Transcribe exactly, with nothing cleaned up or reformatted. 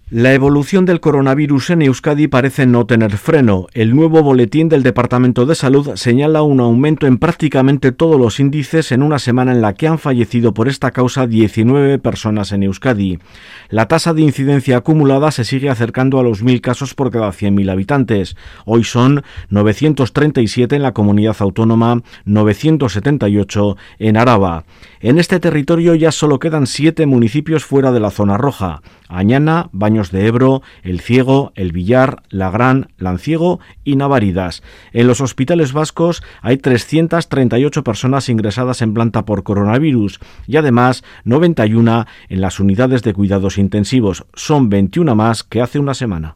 La evolución del coronavirus en Euskadi parece no tener freno. El nuevo boletín del Departamento de Salud señala un aumento en prácticamente todos los índices en una semana en la que han fallecido por esta causa diecinueve personas en Euskadi. La tasa de incidencia acumulada se sigue acercando a los mil casos por cada cien mil habitantes. Hoy son novecientos treinta y siete en la comunidad autónoma, novecientos setenta y ocho en Araba. En este territorio ya solo quedan siete municipios fuera de la zona roja: Añana, Baños de Ebro, El Ciego, El Villar, Lagrán, Lanciego y Navaridas. En los hospitales vascos hay trescientas treinta y ocho personas ingresadas en planta por coronavirus y además noventa y una en las unidades de cuidados intensivos. Son veintiuna más que hace una semana.